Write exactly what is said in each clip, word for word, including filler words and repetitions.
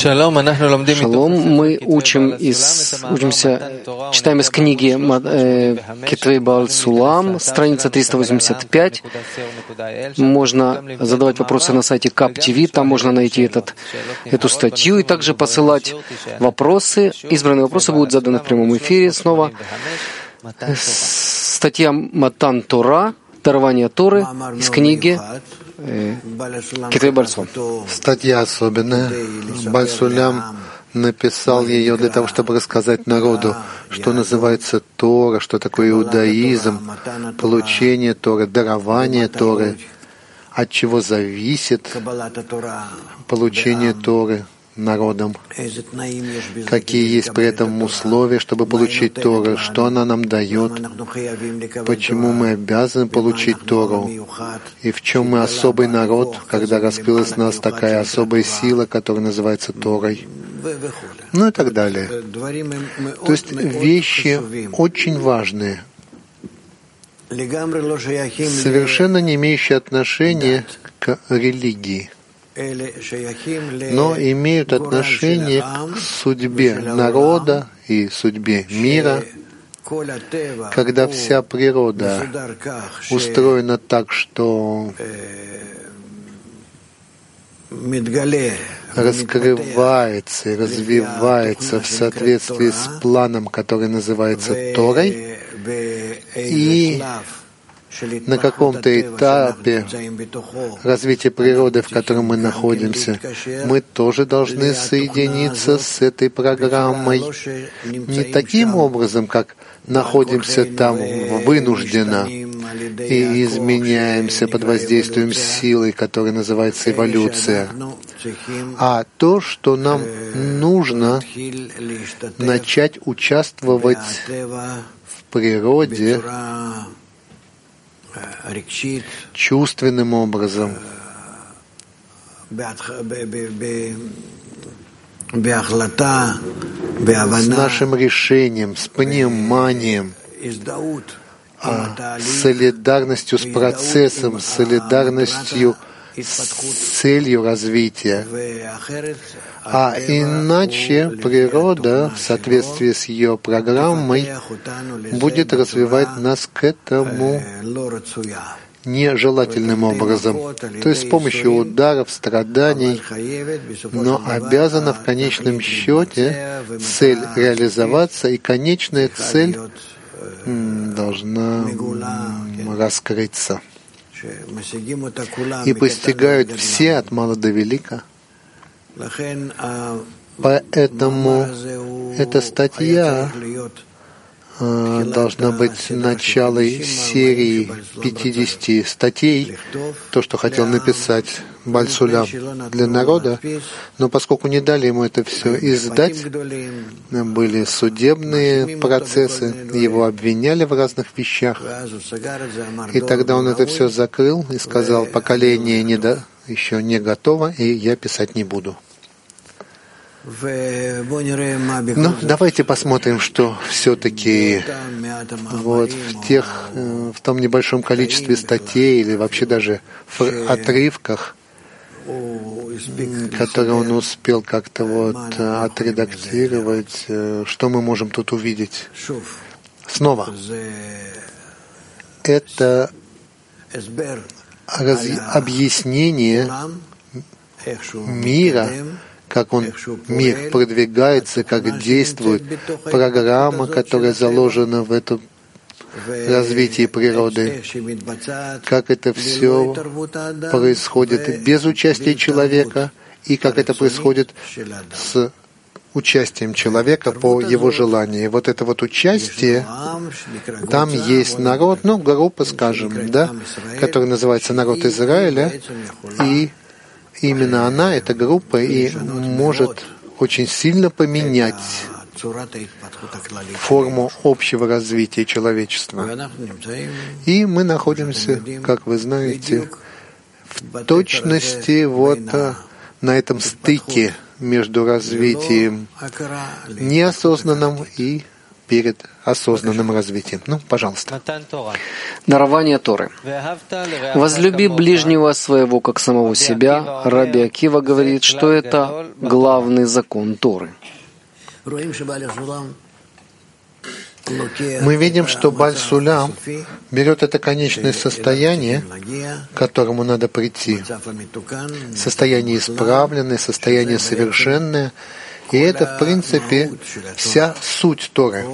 Шалом, мы учим из, учимся, читаем из книги э, Кетвей Бааль Сулам, страница триста восемьдесят пять. Можно задавать вопросы на сайте кап ти ви, там можно найти этот, эту статью и также посылать вопросы. Избранные вопросы будут заданы в прямом эфире. Снова статья Матан Тора, дарование Торы из книги Кетвей Бааль Сулам. Статья особенная. Бааль Сулам написал ее для того, чтобы рассказать народу, что называется Тора, что такое иудаизм, получение Торы, дарование Торы, от чего зависит получение Торы народом, какие есть при этом условия, чтобы получить Тору, что она нам дает, почему мы обязаны получить Тору, и в чем мы особый народ, когда раскрылась в нас такая особая сила, которая называется Торой, ну и так далее. То есть вещи очень важные, совершенно не имеющие отношения к религии, но имеют отношение к судьбе народа и судьбе мира, когда вся природа устроена так, что раскрывается и развивается в соответствии с планом, который называется Торой, и на каком-то этапе развития природы, в котором мы находимся, мы тоже должны соединиться с этой программой не таким образом, как находимся там вынужденно и изменяемся под воздействием силы, которая называется эволюция, а то, что нам нужно начать участвовать в природе чувственным образом, с нашим решением, с пониманием, солидарностью с процессом, солидарностью с целью развития. А иначе природа, в соответствии с ее программой, будет развивать нас к этому нежелательным образом, то есть с помощью ударов, страданий, но обязана в конечном счете цель реализоваться, и конечная цель должна раскрыться. И постигают все от мала до велика. Поэтому эта статья должна быть началом серии пятидесяти статей, то, что хотел написать Бааль Сулам для народа, но поскольку не дали ему это все издать, были судебные процессы, его обвиняли в разных вещах, и тогда он это все закрыл и сказал: поколение не до... еще не готово, и я писать не буду. Ну, давайте посмотрим, что все-таки вот в тех, в том небольшом количестве статей или вообще даже в отрывках, которые он успел как-то вот отредактировать, что мы можем тут увидеть. Снова, это раз... объяснение мира, как он, мир продвигается, как действует программа, которая заложена в этом развитии природы, как это все происходит без участия человека и как это происходит с участием человека по его желанию. Вот это вот участие, там есть народ, ну, группа, скажем, да, которая называется народ Израиля, и именно она, эта группа, и может очень сильно поменять форму общего развития человечества. И мы находимся, как вы знаете, в точности вот на этом стыке между развитием неосознанным и перед осознанным развитием. Ну, пожалуйста. Дарование Торы. «Возлюби ближнего своего, как самого себя». Раби Акива говорит, что это главный закон Торы. Мы видим, что Баль-Сулям берет это конечное состояние, к которому надо прийти, состояние исправленное, состояние совершенное, и это, в принципе, вся суть Торы.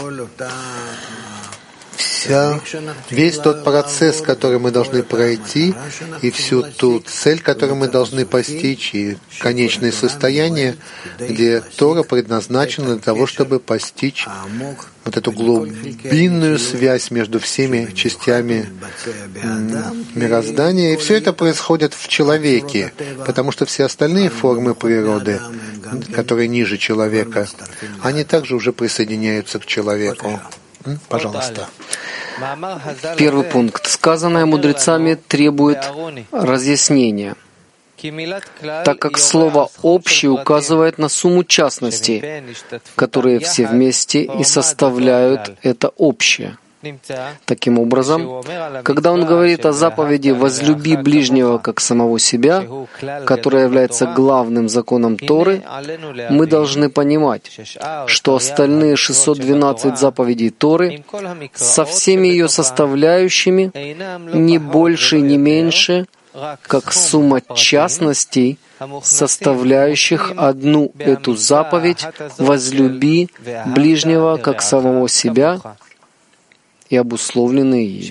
Вся, весь тот процесс, который мы должны пройти, и всю ту цель, которую мы должны постичь, и конечное состояние, где Тора предназначена для того, чтобы постичь вот эту глубинную связь между всеми частями мироздания. И все это происходит в человеке, потому что все остальные формы природы, которые ниже человека, они также уже присоединяются к человеку. Пожалуйста. Первый пункт. Сказанное мудрецами требует разъяснения, так как слово «общий» указывает на сумму частностей, которые все вместе и составляют это общее. Таким образом, когда он говорит о заповеди «возлюби ближнего как самого себя», которая является главным законом Торы, мы должны понимать, что остальные шестьсот двенадцать заповедей Торы со всеми ее составляющими не больше, не меньше, как сумма частностей, составляющих одну эту заповедь «возлюби ближнего как самого себя», и обусловлены ей.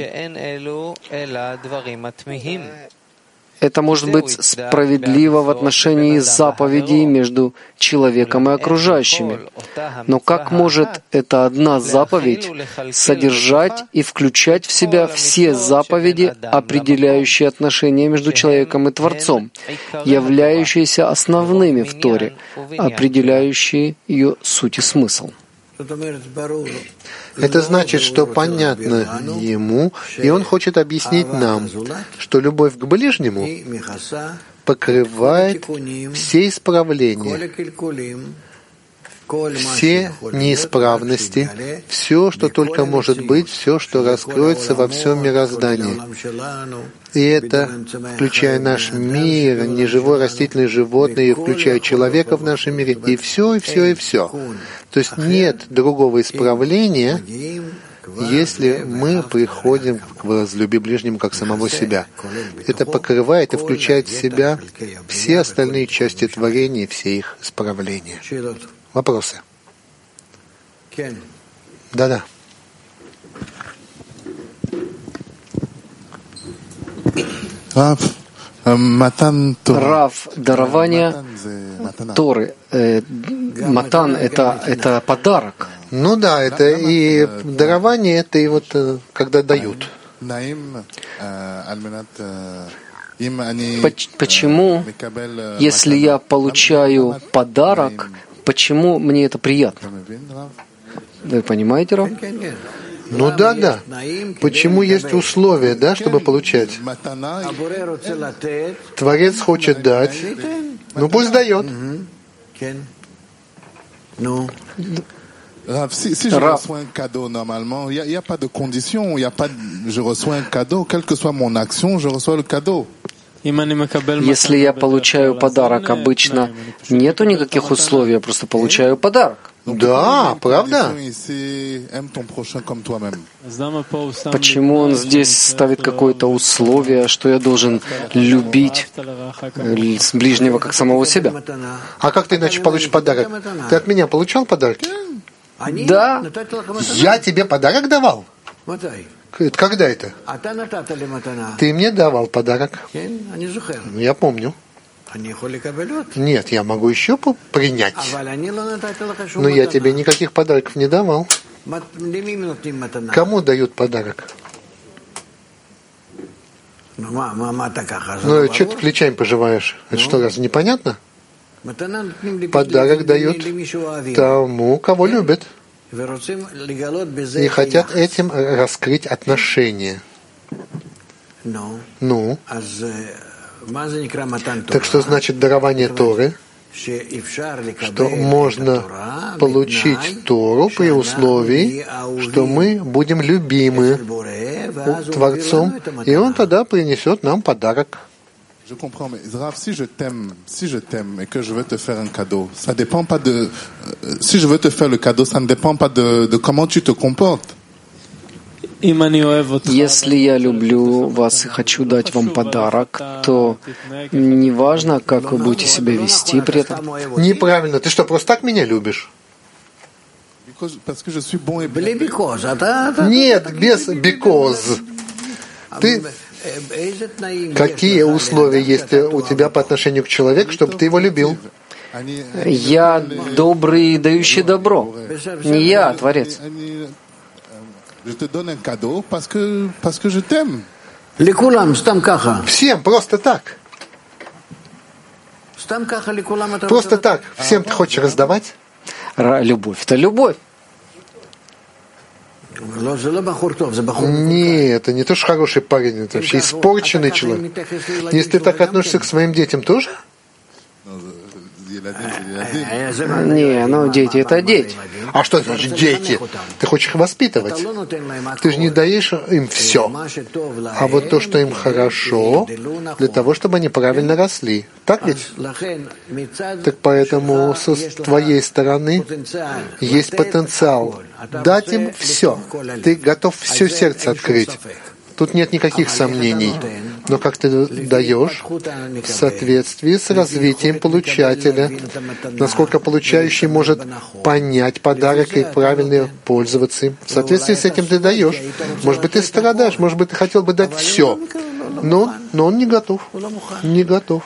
Это может быть справедливо в отношении заповедей между человеком и окружающими. Но как может эта одна заповедь содержать и включать в себя все заповеди, определяющие отношения между человеком и Творцом, являющиеся основными в Торе, определяющие ее суть и смысл? Это значит, что понятно ему, и он хочет объяснить нам, что любовь к ближнему покрывает все исправления, все неисправности, все, что только может быть, все, что раскроется во всем мироздании. И это, включая наш мир, неживой, растительный, животный, и включая человека в нашем мире, и все, и все, и все. То есть нет другого исправления, если мы приходим к возлюби ближнему как самого себя. Это покрывает и включает в себя все остальные части творения, все их исправления. Вопросы? Да-да. Рав, дарование Торы. Э, матан — это, это подарок. Ну да, это и дарование, это и вот когда дают. Почему, если я получаю подарок, почему мне это приятно? Вы понимаете, Рав? Ну да, да. Почему есть условия, да, чтобы получать? Творец хочет дать, ну пусть дает. Rav, si, si je reçois un cadeau, normalement, il n'y a, a pas de condition, il n'y a pas de, je reçois un cadeau, quelle que soit mon action, je reçois le cadeau. Если я получаю подарок, обычно нету никаких условий, я просто получаю подарок. Да, правда? Почему он здесь ставит какое-то условие, что я должен любить ближнего как самого себя? А как ты иначе получишь подарок? Ты от меня получал подарок? Да. Я тебе подарок давал? Когда это? Ты мне давал подарок. Я помню. Нет, я могу еще принять. Но я тебе никаких подарков не давал. Кому дают подарок? Ну, что ты плечами пожимаешь? Это что, разве непонятно? Подарок дают тому, кого любят. И хотят этим раскрыть отношения. Ну, так что значит дарование Торы? что можно получить Тору при условии, что мы будем любимы Творцом, и Он тогда принесет нам подарок. Je comprends, mais Rav, si je t'aime, si je t'aime et que je veux te faire un cadeau, ça dépend pas de. Si je veux te faire le cadeau, ça ne dépend pas de, de comment tu te comportes. Если я люблю вас и хочу дать вам подарок, то не важно, как вы будете себя вести при этом. Неправильно. Ты что, просто так меня любишь? Нет, без because. Ты... Какие условия есть у тебя по отношению к человеку, чтобы ты его любил? Я добрый и дающий добро. Не я, а Творец. Всем просто так. Просто так. Всем ты хочешь раздавать? Любовь — это любовь. Нет, это не то, что хороший парень, это вообще испорченный человек. Если ты так относишься к своим детям, тоже? Не, ну дети — это дети. А что значит дети? Ты хочешь их воспитывать. Ты же не даешь им все. А вот то, что им хорошо, для того, чтобы они правильно росли. Так ведь? Так поэтому с твоей стороны есть потенциал дать им все. Ты готов все сердце открыть. Тут нет никаких сомнений. Но как ты даешь в соответствии с развитием получателя, насколько получающий может понять подарок и правильно пользоваться им. В соответствии с этим ты даешь. Может быть, ты страдаешь, может быть, ты хотел бы дать все. Но, но он не готов. Не готов.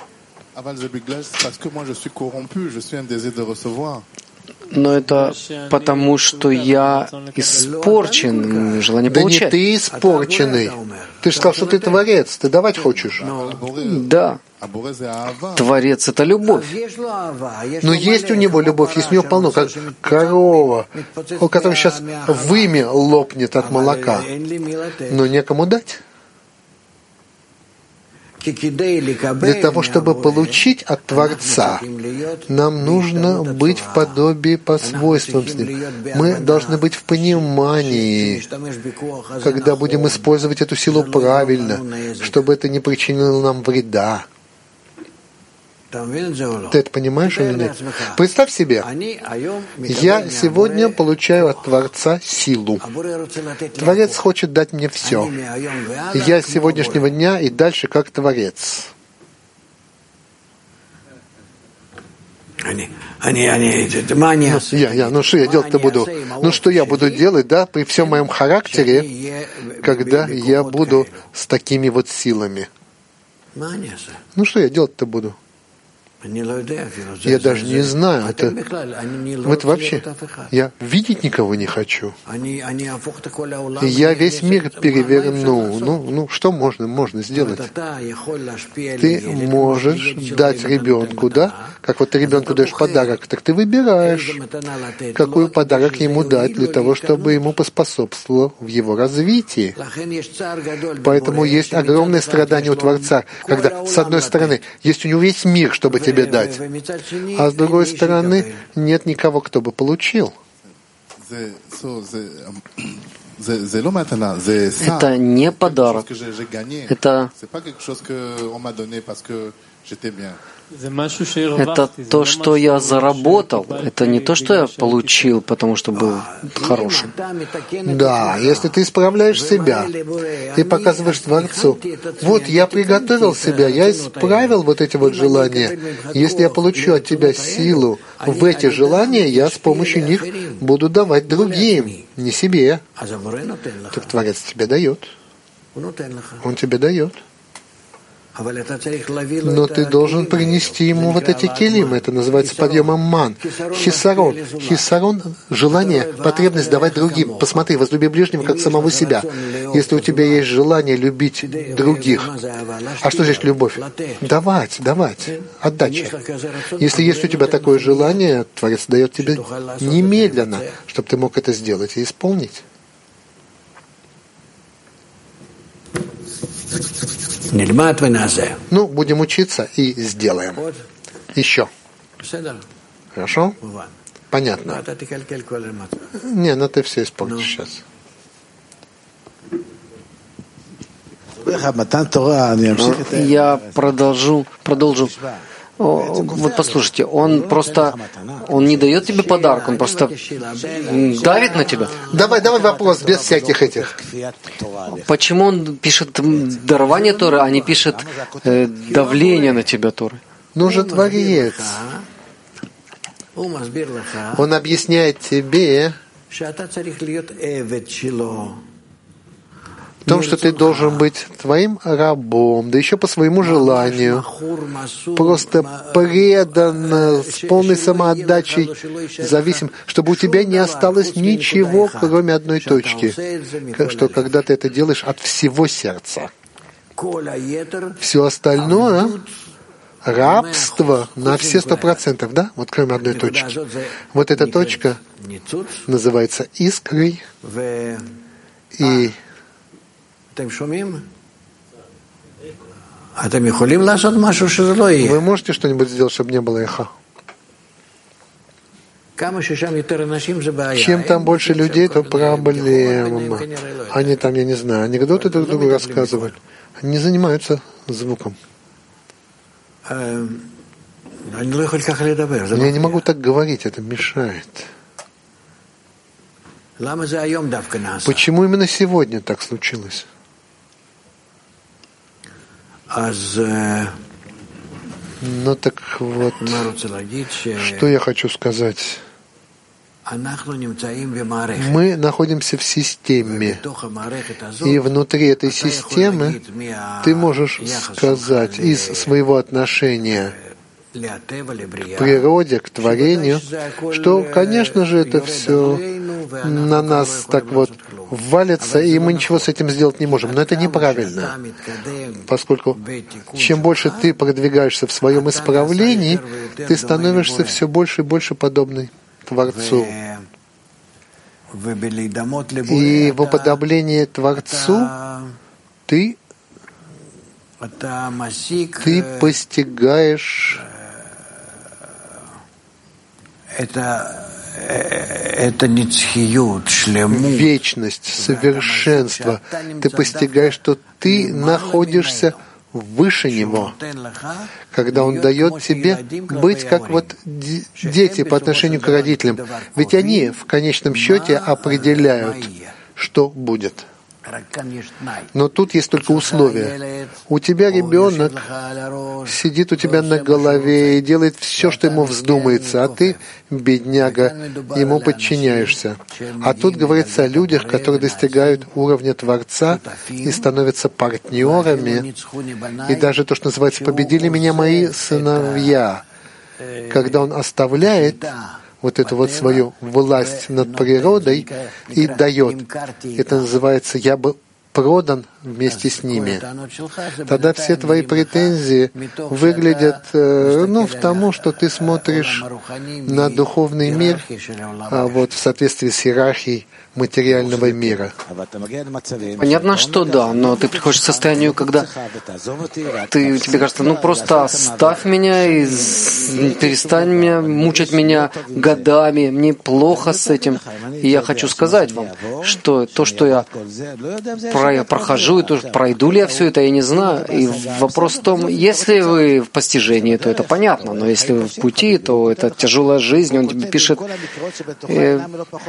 Но это потому, что я испорчен, желание да получать. Да не ты испорченный. Ты же сказал, что ты творец. Ты давать хочешь. Да. Творец — это любовь. Но есть у него любовь, есть у него полно, как корова, у которой сейчас вымя лопнет от молока. Но некому дать. Для того, чтобы получить от Творца, нам нужно быть в подобии по свойствам с Ним. Мы должны быть в понимании, когда будем использовать эту силу правильно, чтобы это не причинило нам вреда. Ты это понимаешь или нет? Представь себе, я сегодня получаю от Творца силу. Творец хочет дать мне все. Я с сегодняшнего дня и дальше как Творец. Я, я, ну что я делать-то буду? Ну что я буду делать, да, при всем моем характере, когда я буду с такими вот силами? Ну что я делать-то буду? Я даже не знаю. Это, это вообще, я видеть никого не хочу. И я весь мир переверну. Ну, ну, что можно, можно сделать? Ты можешь дать ребенку, да? Как вот ты ребенку даешь подарок, так ты выбираешь, какой подарок ему дать для того, чтобы ему поспособствовало в его развитии. Поэтому есть огромное страдание у Творца, когда, с одной стороны, есть у него весь мир, чтобы тебе тебе дать. А с другой стороны, нет никого, кто бы получил. Это не подарок. Это Это то, что я заработал. Это не то, что я получил, потому что был хорошим. Да, если ты исправляешь себя и показываешь Творцу, вот я приготовил себя, я исправил вот эти вот желания. Если я получу от тебя силу в эти желания, я с помощью них буду давать другим, не себе. Так Творец тебе дает. Он тебе дает. Но ты должен принести ему вот эти келим. Это называется подъемом ман. Хисарон. Хисарон — желание, потребность давать другим. Посмотри, возлюби ближнего, как самого себя. Если у тебя есть желание любить других, а что значит любовь? Давать, давать, отдача. Если есть у тебя такое желание, Творец дает тебе немедленно, чтобы ты мог это сделать и исполнить. Ну, будем учиться и сделаем. Еще. Хорошо? Понятно. Не, ну ты все испортишь сейчас. Я продолжу, продолжу. О, вот послушайте, он просто, он не дает тебе подарок, он просто давит на тебя. Давай, давай вопрос без всяких этих. Почему он пишет дарование Торы, а не пишет э, давление на тебя Торы? Ну же Творец. Он объясняет тебе в том, что ты должен быть твоим рабом, да еще по своему желанию, просто предан, с полной самоотдачей, зависим, чтобы у тебя не осталось ничего, кроме одной точки, что когда ты это делаешь от всего сердца. Все остальное — рабство на все сто процентов, да? Вот кроме одной точки. Вот эта точка называется искрой, и вы можете что-нибудь сделать, чтобы не было эхо? Чем там больше людей, то проблема. Они там, я не знаю, анекдоты друг другу рассказывают. Они не занимаются звуком. Я не могу так говорить, это мешает. Почему именно сегодня так случилось? Ну так вот, что я хочу сказать. Мы находимся в системе, и внутри этой системы ты можешь сказать из своего отношения к природе, к творению, что, конечно же, это все на нас так вот валится, и мы ничего с этим сделать не можем. Но это неправильно, поскольку чем больше ты продвигаешься в своем исправлении, ты становишься все больше и больше подобный Творцу. И в уподоблении Творцу ты, ты постигаешь это, это вечность, совершенство. Ты постигаешь, что ты находишься выше Него, когда Он дает тебе быть как вот дети по отношению к родителям. Ведь они в конечном счете определяют, что будет. Но тут есть только условия. У тебя ребенок сидит у тебя на голове и делает все, что ему вздумается, а ты, бедняга, ему подчиняешься. А тут говорится о людях, которые достигают уровня Творца и становятся партнерами. И даже то, что называется «победили меня мои сыновья», когда он оставляет вот эту вот свою власть над природой и дает. Это называется «я был продан вместе с ними». Тогда все твои претензии выглядят э, ну, в тому, что ты смотришь на духовный мир а вот в соответствии с иерархией материального мира. Понятно, что да, но ты приходишь к состоянию, когда ты, тебе кажется, ну просто оставь меня и перестань меня, мучить меня годами, мне плохо с этим. И я хочу сказать вам, что то, что я про, прохожу, и то, пройду ли я все это, я не знаю. И вопрос в том, если вы в постижении, то это понятно, но если вы в пути, то это тяжелая жизнь, он тебе пишет... Э,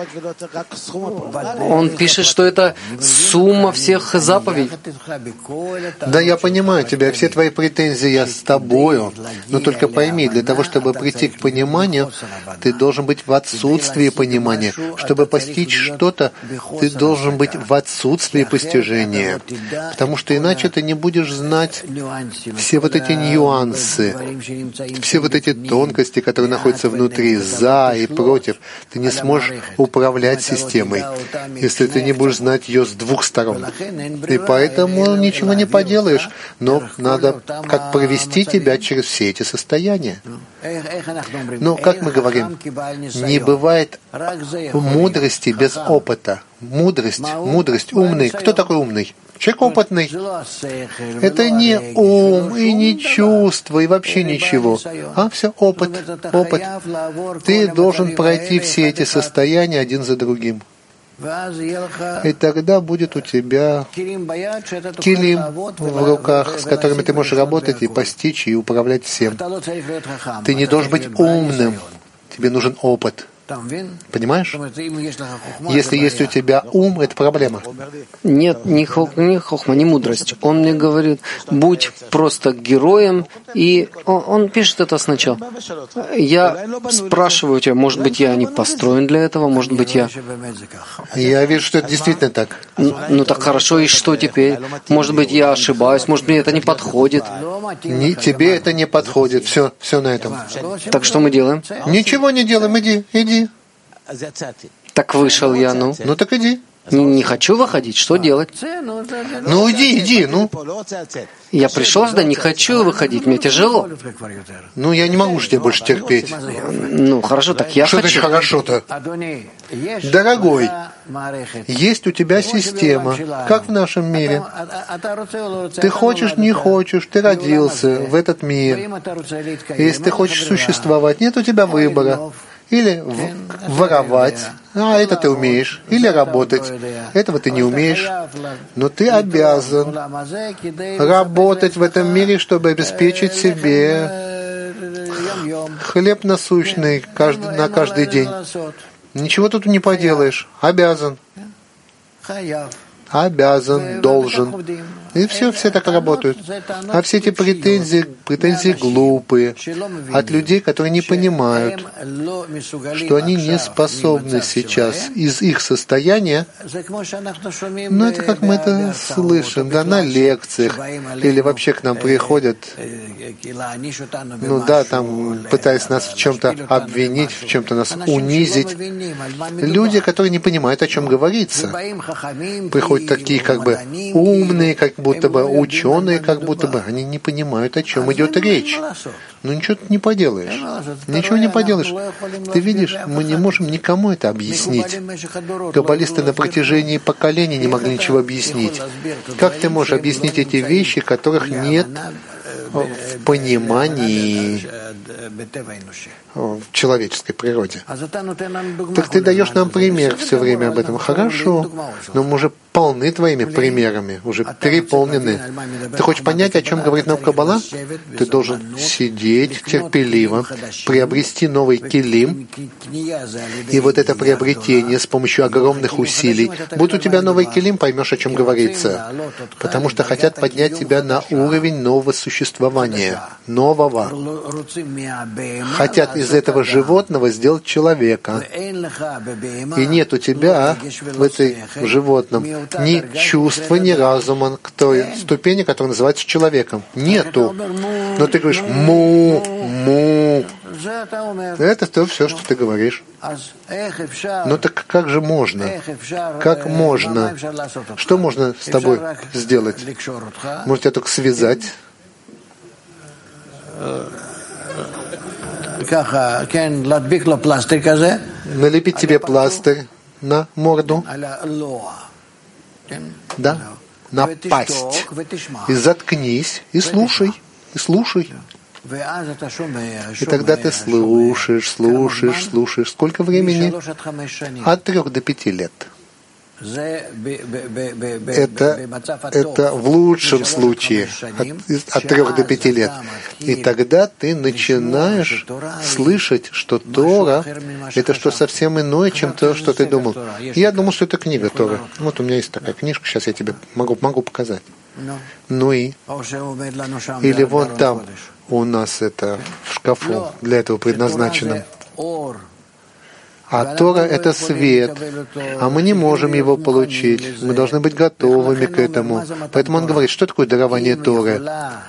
Он пишет, что это сумма всех заповедей. Да, я понимаю тебя, все твои претензии я с тобою, но только пойми, для того, чтобы прийти к пониманию, ты должен быть в отсутствии понимания. Чтобы постичь что-то, ты должен быть в отсутствии постижения, потому что иначе ты не будешь знать все вот эти нюансы, все вот эти тонкости, которые находятся внутри, за и против. Ты не сможешь управлять системой, если ты не будешь знать ее с двух сторон. И поэтому ничего не поделаешь, но надо как провести тебя через все эти состояния. Но, как мы говорим, не бывает мудрости без опыта. Мудрость, мудрость, умный. Кто такой умный? Человек опытный. Это не ум и не чувство и вообще ничего. А все опыт, опыт. Ты должен пройти все эти состояния один за другим. И тогда будет у тебя килим в руках, с которыми ты можешь работать и постичь, и управлять всем. Ты не должен быть умным. Тебе нужен опыт. Понимаешь? Если есть у тебя ум, это проблема. Нет, не, хох, не хохма, не мудрость. Он мне говорит, будь просто героем, и он, он пишет это сначала. Я спрашиваю тебя, может быть, я не построен для этого, может быть, я... Я вижу, что это действительно так. Ну, ну так хорошо, и что теперь? Может быть, я ошибаюсь, может, мне это не подходит. Не, тебе это не подходит. Все, все на этом. Так что мы делаем? Ничего не делаем, иди, иди. Так вышел я, ну. Ну так иди. Не, не хочу выходить, что делать? Ну иди, иди, ну. Я пришел сюда, не хочу выходить, мне тяжело. Ну я не могу же тебя больше терпеть. Ну хорошо, так я что хочу. Что значит хорошо-то? Дорогой, есть у тебя система, как в нашем мире. Ты хочешь, не хочешь, ты родился в этот мир. Если ты хочешь существовать, нет у тебя выбора. Или воровать, а это ты умеешь, или работать, этого ты не умеешь, но ты обязан работать в этом мире, чтобы обеспечить себе хлеб насущный каждый, на каждый день. Ничего тут не поделаешь, обязан. Обязан, должен. И все, все так работают. А все эти претензии, претензии глупые от людей, которые не понимают, что они не способны сейчас из их состояния, ну это как мы это слышим, да, на лекциях, или вообще к нам приходят, ну да, там, пытаясь нас в чем-то обвинить, в чем-то нас унизить. Люди, которые не понимают, о чем говорится. Приходят такие как бы умные, как будто бы ученые, как будто бы они не понимают, о чем идет речь. Ну ничего ты не поделаешь. Ничего не поделаешь. Ты видишь, мы не можем никому это объяснить. Каббалисты на протяжении поколений не могли ничего объяснить. Как ты можешь объяснить эти вещи, которых нет в понимании в человеческой природе? Так ты даешь нам пример все время об этом. Хорошо, но мы уже полны твоими примерами, уже переполнены. Ты хочешь понять, о чем говорит нам Каббала? Ты должен сидеть терпеливо, приобрести новый килим, и вот это приобретение с помощью огромных усилий. Будет у тебя новый килим, поймешь, о чем говорится. Потому что хотят поднять тебя на уровень нового существования, нового. Хотят из этого животного сделать человека. И нет у тебя в этой животном ни чувства, ни разума к той ступени, которая называется человеком. Нету. Но ты говоришь «му, му». Это то все, что ты говоришь. Ну так как же можно? Как можно? Что можно с тобой сделать? Может, тебя только связать? Налепить тебе пластырь на морду, да, напасть, и заткнись, и слушай, и слушай. И тогда ты слушаешь, слушаешь, слушаешь. Сколько времени? От трех до пяти лет. Это, это в лучшем случае от, от трех до пяти лет. И тогда ты начинаешь слышать, что Тора — это что совсем иное, чем то, что ты думал. Я думал, что это книга Тора. Вот у меня есть такая книжка, сейчас я тебе могу, могу показать. Ну и? Или вон там у нас это в шкафу для этого предназначенном. А Тора — это свет, а мы не можем его получить. Мы должны быть готовыми к этому. Поэтому он говорит, что такое дарование Торы?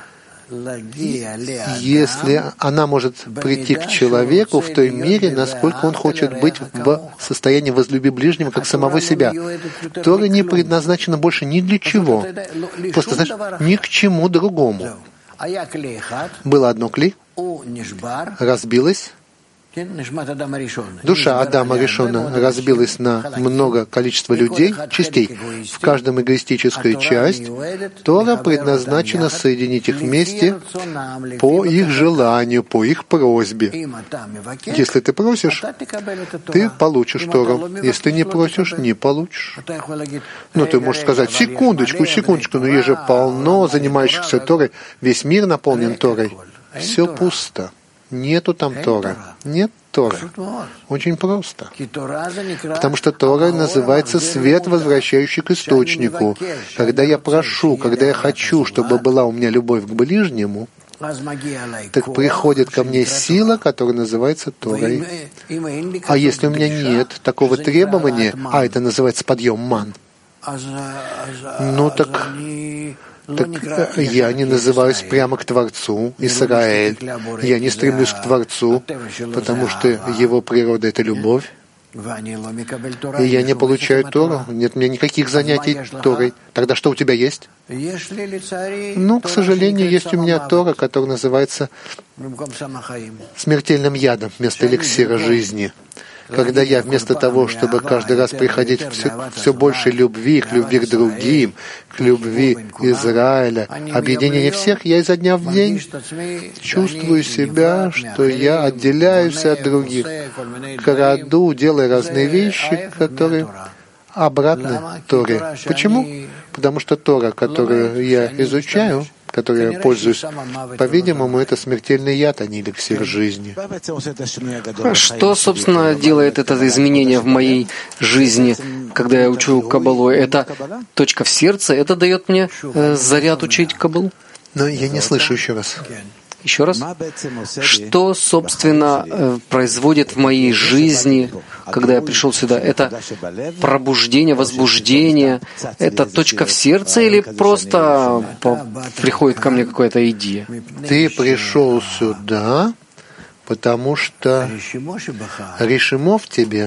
Если она может прийти к человеку в той мере, насколько он хочет быть в состоянии возлюби ближнего, как самого себя. Тора не предназначена больше ни для чего. Просто, знаешь, ни к чему другому. Было одно кли, разбилось, Душа Адама Ришона разбилась на много количества людей, частей. В каждом эгоистическую часть Тора предназначена соединить их вместе по их желанию, по их просьбе. Если ты просишь, ты получишь Тору. Если ты не просишь, не получишь. Ну, ты можешь сказать, секундочку, секундочку, но есть же полно занимающихся Торой, весь мир наполнен Торой. Все пусто. Нету там Торы. Нет Торы. Очень просто. Потому что Тора называется свет, возвращающий к источнику. Когда я прошу, когда я хочу, чтобы была у меня любовь к ближнему, так приходит ко мне сила, которая называется Торой. А если у меня нет такого требования, а это называется подъем ман, ну так... Так я не называюсь прямо к Творцу, Исраэль. Я не стремлюсь к Творцу, потому что его природа — это любовь. И я не получаю Тору. Нет у меня никаких занятий Торой. Тогда что у тебя есть? Ну, к сожалению, есть у меня Тора, которая называется смертельным ядом вместо эликсира жизни. Когда я вместо того, чтобы каждый раз приходить все, все больше любви, к любви к другим, к любви Израиля, объединение всех, я изо дня в день чувствую себя, что я отделяюсь от других, краду, делая разные вещи, которые обратны Торе. Почему? Потому что Тора, которую я изучаю, которой я пользуюсь, по-видимому, это смертельный яд, а не эликсир жизни. Что, собственно, делает это изменение в моей жизни, когда я учу Каббалу? Это точка в сердце, это дает мне э, заряд учить Каббалу? Но я не слышу еще раз. Еще раз. Что, собственно, производит в моей жизни, когда я пришел сюда? Это пробуждение, возбуждение? Это точка в сердце или просто приходит ко мне какая-то идея? Ты пришел сюда, потому что решимо в тебе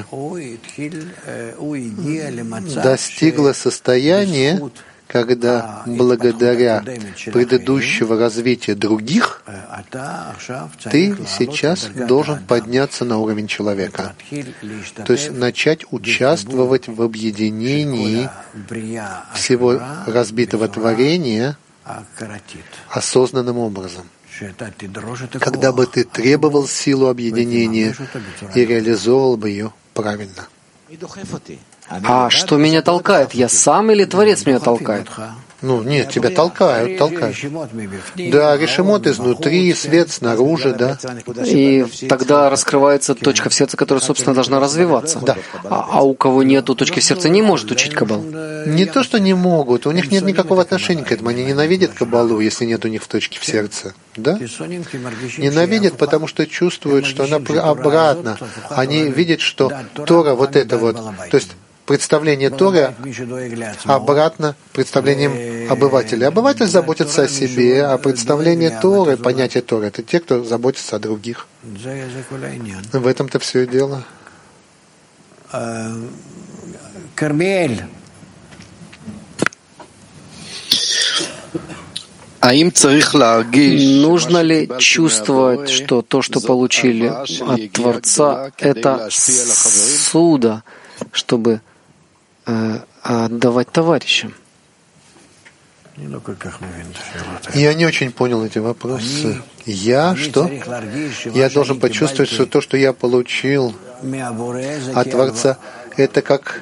достигло состояния, когда благодаря предыдущего развития других ты сейчас должен подняться на уровень человека. То есть начать участвовать в объединении всего разбитого творения осознанным образом. Когда бы ты требовал силу объединения и реализовал бы ее правильно. А что меня толкает? Я сам или Творец меня толкает? Ну, нет, тебя толкают, толкают. Да, решимот изнутри, свет снаружи, да. И тогда раскрывается точка в сердце, которая, собственно, должна развиваться. Да. А, а у кого нету точки в сердце, не может учить Каббалу? Не то, что не могут, у них нет никакого отношения к этому. Они ненавидят Каббалу, если нет у них точки в сердце. Да? Ненавидят, потому что чувствуют, что она обратно. Они видят, что Тора вот это вот, то есть представление Торы обратно представлением обывателя. Обыватель заботится о себе, а представление Торы, понятие Торы — это те, кто заботится о других. В этом-то все и дело. Кармиэль. Нужно ли чувствовать, что то, что получили от Творца, это суда, чтобы э, отдавать товарищам? Я не очень понял эти вопросы. Я что? Я должен почувствовать, что то, что я получил от Творца, это как...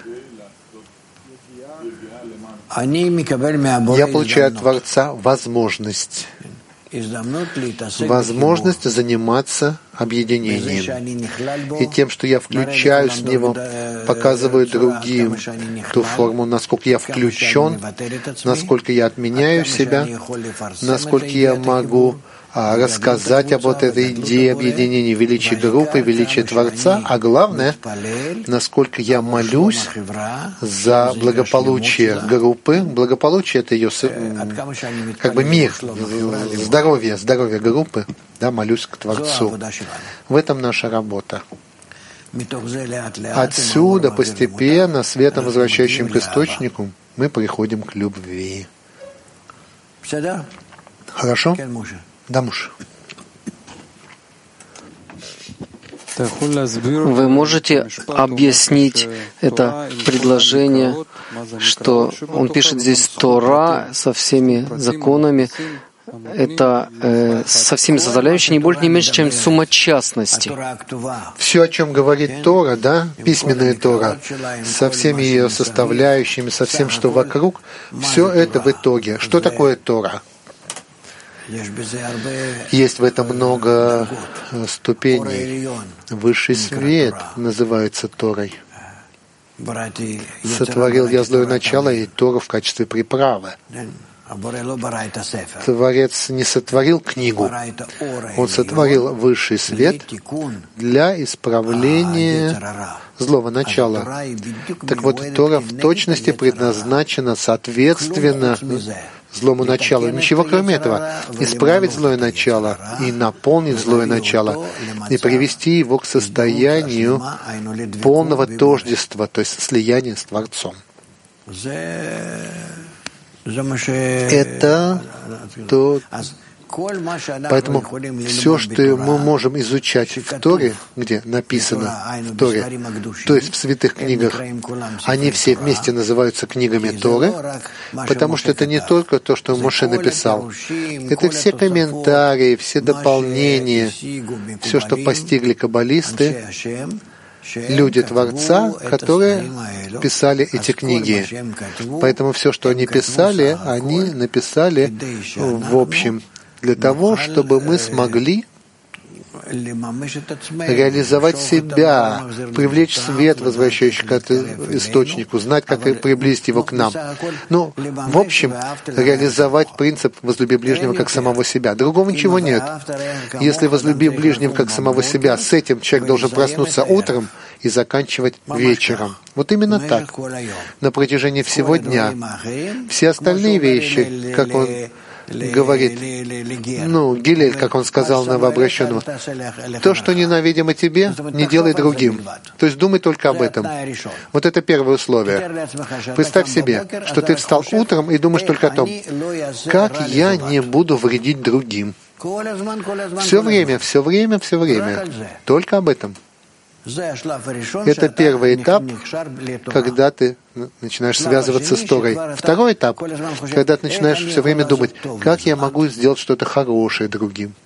Я получаю от Творца возможность. Возможность заниматься объединением. И тем, что я включаюсь в него, показываю другим ту форму, насколько я включен, насколько я отменяю себя, насколько я могу а, рассказать об вот этой идее объединения, величия группы, величия Творца, а главное, насколько я молюсь за благополучие группы. Благополучие — это ее как бы мир, здоровье, здоровье группы. Да, молюсь к Творцу. В этом наша работа. Отсюда постепенно, светом, возвращающим к источнику, мы приходим к любви. Хорошо? Да, муж. Вы можете объяснить это предложение, что он пишет здесь Тора со всеми законами, это э, со всеми составляющими не больше, не меньше, чем сумма частности. Все, о чем говорит Тора, да, письменная Тора, со всеми ее составляющими, со всем, что вокруг, все это в итоге. Что такое Тора? Есть в этом много ступеней. Высший свет называется Торой. Сотворил я злое начало и Тору в качестве приправы. Творец не сотворил книгу, он сотворил высший свет для исправления злого начала. Так вот, Тора в точности предназначена соответственно злому началу. Ничего кроме этого. Исправить злое начало и наполнить злое начало и привести его к состоянию полного тождества, то есть слияния с Творцом. Это то, поэтому все, что мы можем изучать в Торе, где написано в Торе, то есть в святых книгах, они все вместе называются книгами Торы, потому что это не только то, что Моше написал. Это все комментарии, все дополнения, все, что постигли каббалисты, люди Творца, которые писали эти книги. Поэтому все, что они писали, они написали в общем для того, чтобы мы смогли реализовать себя, привлечь свет, возвращающий к источнику, знать, как приблизить его к нам. Ну, в общем, реализовать принцип «возлюби ближнего как самого себя». Другого ничего нет. Если возлюби ближнего как самого себя, с этим человек должен проснуться утром и заканчивать вечером. Вот именно так. На протяжении всего дня. Все остальные вещи, как он говорит, ну, Гилель, как он сказал новообращенному, то, что ненавидимо тебе, не делай другим. То есть думай только об этом. Вот это первое условие. Представь себе, что ты встал утром и думаешь только о том, как я не буду вредить другим. Все время, все время, все время. Только об этом. Это первый этап, когда ты начинаешь связываться с Торой. Второй этап, когда ты начинаешь все время думать, как я могу сделать что-то хорошее другим.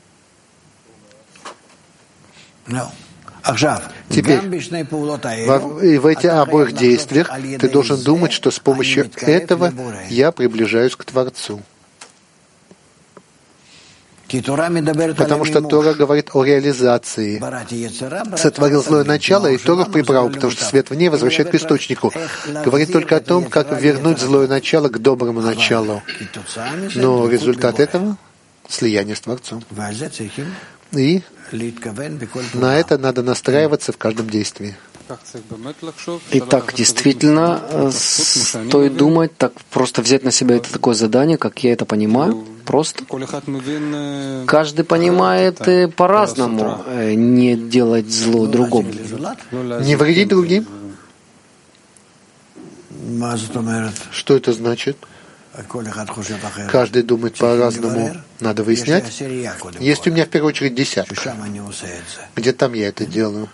Теперь, в, и в этих обоих действиях ты должен думать, что с помощью этого я приближаюсь к Творцу. Потому что Тора говорит о реализации. Сотворил злое начало, и Тора в приправу, потому что свет в ней возвращает к источнику. Говорит только о том, как вернуть злое начало к доброму началу. Но результат этого — слияние с Творцом. И на это надо настраиваться в каждом действии. И так действительно стоит думать, так просто взять на себя это такое задание, как я это понимаю, просто. Каждый понимает по-разному не делать зло другому. Не вредить другим? Что это значит? Каждый думает по-разному. Надо выяснять. Есть у меня в первую очередь десятка. Где там я это делаю?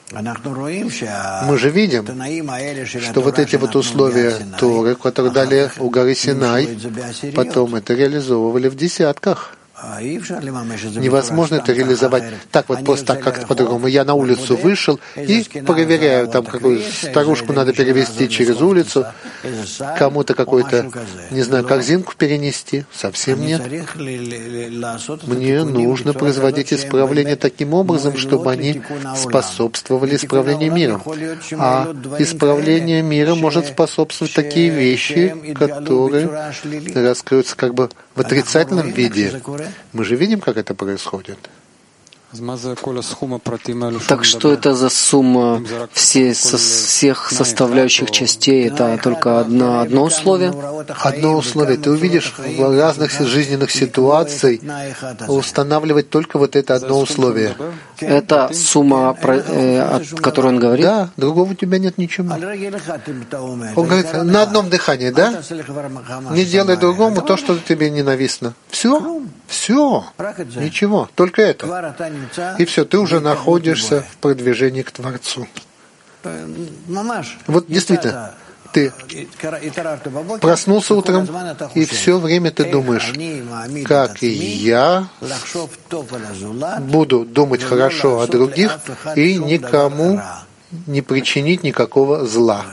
Мы же видим, что вот эти вот условия Торы, которые дали у горы Синай, потом это реализовывали в десятках. Невозможно это реализовать так вот просто так, как-то по-другому. Я на улицу вышел и проверяю, там какую старушку надо перевести через улицу, кому-то какую-то, не знаю, корзинку перенести. Совсем нет. Мне нужно производить исправления таким образом, чтобы они способствовали исправлению мира. А исправление мира может способствовать такие вещи, которые раскроются как бы в отрицательном виде. Мы же видим, как это происходит. Так что это за сумма все, со, всех составляющих частей? Это только одно, одно условие? Одно условие. Ты увидишь в разных жизненных ситуациях устанавливать только вот это одно условие. Это сумма, про, э, о которой он говорит? Да, другого у тебя нет ничего. Он говорит, на одном дыхании, да? Не делай другому то, что тебе ненавистно. Все? Все. Ничего. Только это. и все, ты уже находишься в продвижении к Творцу. Вот действительно, ты проснулся утром, и все время ты думаешь, как я буду думать хорошо о других и никому не причинить никакого зла.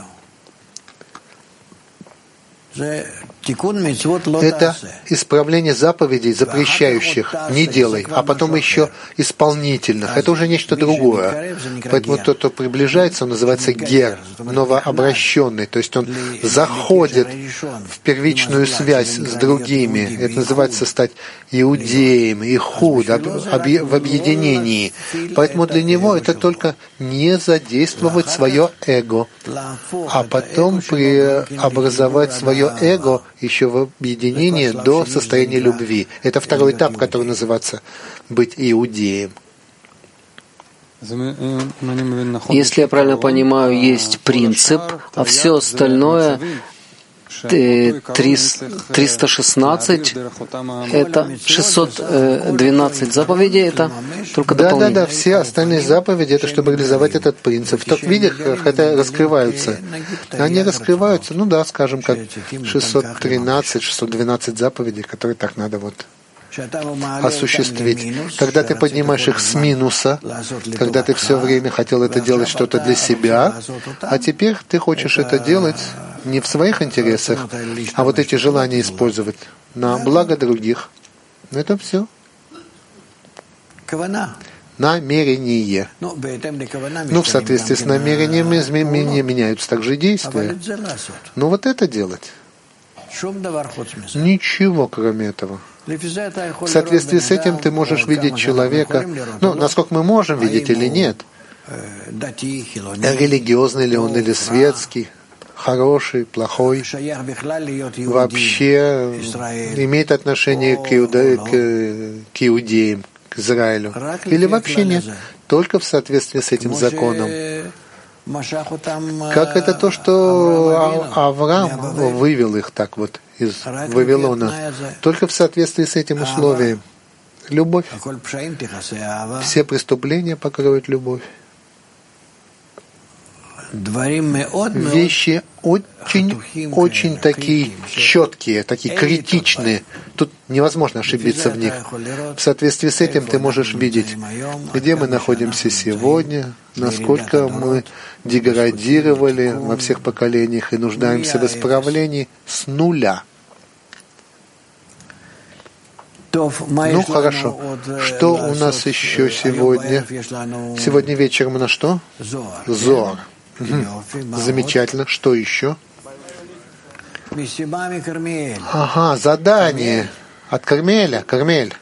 Это исправление заповедей, запрещающих, не делай, а потом еще исполнительных. Это уже нечто другое. Поэтому тот, кто приближается, он называется гер, новообращенный. То есть он заходит в первичную связь с другими. Это называется стать иудеем, ихуд, в объединении. Поэтому для него это только не задействовать свое эго, а потом преобразовать свое эго еще в объединение до состояния любви. Это второй этап, который называется «быть иудеем». Если я правильно понимаю, есть принцип, а все остальное триста шестнадцать, это шестьсот двенадцать заповедей, это только дополнение. Да, да, да, все остальные заповеди, это чтобы реализовать этот принцип. В тех видах, это раскрываются. Они раскрываются, ну да, скажем, как шестьсот тринадцать, шестьсот двенадцать заповедей, которые так надо вот осуществить. Когда ты поднимаешь их с минуса, когда ты все время хотел это делать что-то для себя, а теперь ты хочешь это делать не в своих интересах, а вот эти желания использовать на благо других. Это все. Намерение. Ну, в соответствии с намерениями изменения меняются также действия. Но вот это делать. Ничего, кроме этого. В соответствии с этим ты можешь видеть человека, ну, насколько мы можем видеть или нет, религиозный ли он или светский, хороший, плохой, вообще имеет отношение к, иуда... к... к иудеям, к Израилю, или вообще нет, только в соответствии с этим законом. Как это то, что Авраам вывел их так вот из Вавилона, только в соответствии с этим условием. Любовь. Все преступления покроют любовь. Вещи очень, очень такие четкие, такие критичные. Тут невозможно ошибиться в них. В соответствии с этим ты можешь видеть, где мы находимся сегодня, насколько мы деградировали во всех поколениях и нуждаемся в исправлении с нуля. Ну, хорошо. Что у нас еще сегодня? Сегодня вечером у нас что? Зоар. Угу. Замечательно. Что еще? Ага, задание от Кармеля. Кармель.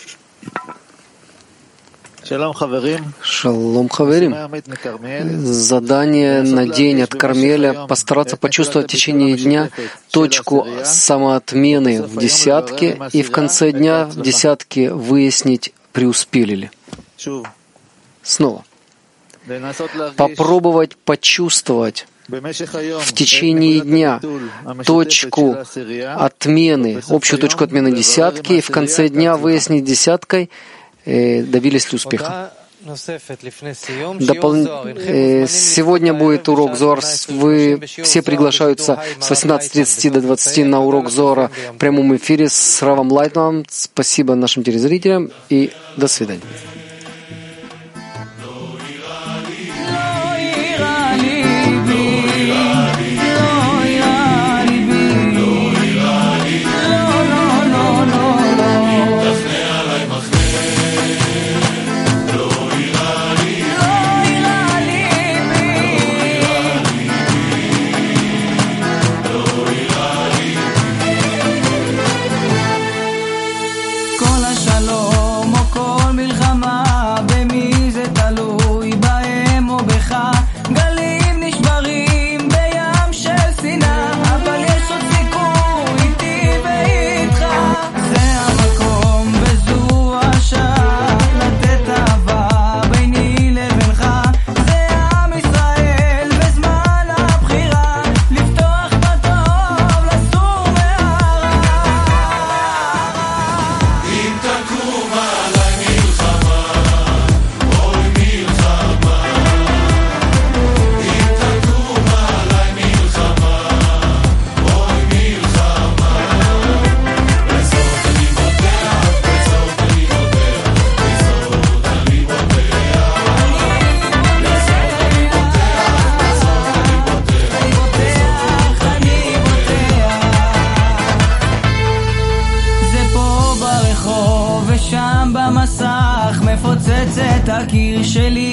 Шалом, хаверим. Задание на день от Кармеля — постараться почувствовать в течение дня точку самоотмены в десятке и в конце дня в десятке выяснить, преуспели ли. Снова. Попробовать почувствовать в течение дня точку отмены, общую точку отмены десятки, и в конце дня выяснить десяткой, э, добились ли успеха. Допол... Э, сегодня будет урок Зоар. Вы все приглашаются с восемнадцати тридцати до двадцати на урок Зоара в прямом эфире с Равом Лайтманом. Спасибо нашим телезрителям и до свидания. כל השלום או כל מלחמה שלי